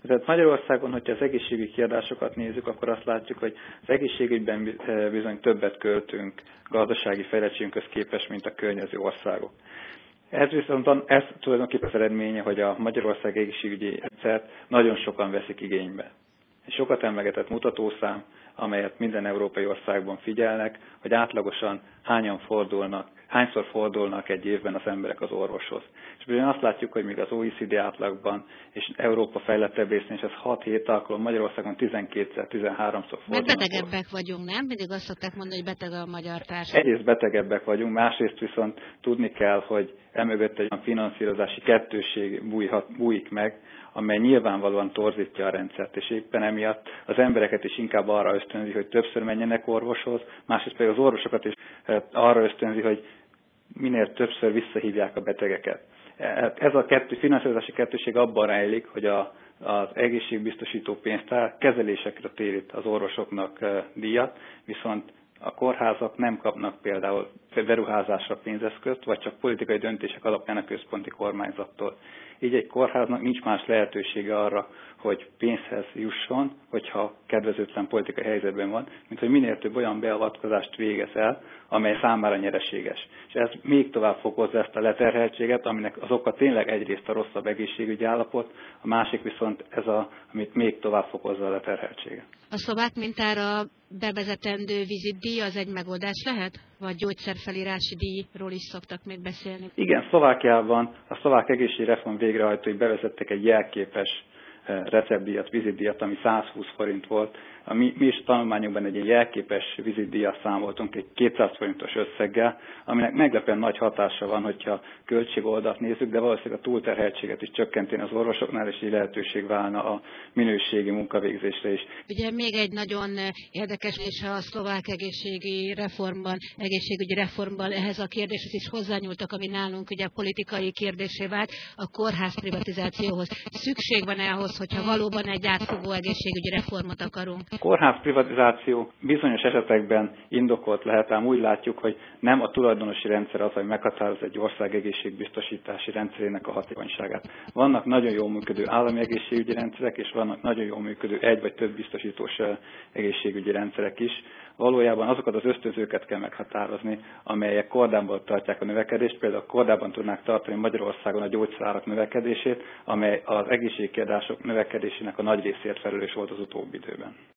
Tehát Magyarországon, hogyha az egészségügyi kiadásokat nézzük, akkor azt látjuk, hogy az egészségügyben bizony többet költünk gazdasági fejlettségünkhöz képest, mint a környező országok. Ez tulajdonképpen az eredménye, hogy a Magyarország egészségügyi rendszert nagyon sokan veszik igénybe. Egy sokat emlegetett mutatószám, amelyet minden európai országban figyelnek, hogy átlagosan hányszor fordulnak egy évben az emberek az orvoshoz. És bizony azt látjuk, hogy még az OECD átlagban és Európa fejlettebb részén is ez 6-7 alkalom, Magyarországon 12-13-szor fordulnak. Betegebbek vagyunk, nem? Mindig azt szokták mondani, hogy beteg a magyar társadalom. Egyrészt betegebbek vagyunk, másrészt viszont tudni kell, hogy emögött egy olyan finanszírozási kettősség bújik meg, amely nyilvánvalóan torzítja a rendszert, és éppen emiatt az embereket is inkább arra ösztönzi, hogy többször menjenek orvoshoz, másrészt pedig az orvosokat is arra ösztönzi, hogy minél többször visszahívják a betegeket. Ez a finanszírozási kettőség abban rejlik, hogy az egészségbiztosító pénztár kezelésekre térít az orvosoknak díjat, viszont a kórházak nem kapnak például beruházásra pénzeszközt, vagy csak politikai döntések alapján a központi kormányzattól. Így egy kórháznak nincs más lehetősége arra, hogy pénzhez jusson, hogyha kedvezőtlen politikai helyzetben van, mint hogy minél több olyan beavatkozást végez el, amely számára nyereséges. És ez még tovább fokozza ezt a leterheltséget, aminek az oka tényleg egyrészt a rosszabb egészségügyi állapot, a másik viszont ez amit még tovább fokozza a leterheltséget. A szlovák mintára bevezetendő vizitdíj az egy megoldás lehet? Vagy gyógyszerfelírási díjról is szoktak még beszélni? Igen, Szlovákiában a szlovák egészségreform végrehajtói bevezettek egy jelképes receptdíjat, vizitdíjat, ami 120 forint volt. Mi is tanulmányunkban egy jelképes vizitdíjat számoltunk egy 200 forintos összeggel, aminek meglepően nagy hatása van, hogyha költségoldalt nézzük, de valószínűleg a túlterheltséget is csökkenteni az orvosoknál, és így lehetőség válna a minőségi munkavégzésre is. Ugye még egy nagyon érdekes, és a szlovák egészségügyi reformban ehhez a kérdéshez is hozzányúltak, ami nálunk ugye politikai kérdésé vált, a kórház privatizációhoz. Szükség van ahhoz, hogyha valóban egy átfogó egészségügyi reformot akarunk? A kórház privatizáció bizonyos esetekben indokolt lehet, ám úgy látjuk, hogy nem a tulajdonosi rendszer az, hogy meghatároz egy ország egészségbiztosítási rendszerének a hatékonyságát. Vannak nagyon jól működő állami egészségügyi rendszerek, és vannak nagyon jól működő egy vagy több biztosítós egészségügyi rendszerek is. Valójában azokat az ösztönzőket kell meghatározni, amelyek kordában tartják a növekedést. Például kordában tudnák tartani Magyarországon a gyógyszerárak növekedését, amely az egészségkiadások növekedésének a nagy részért felelős volt az utóbbi időben.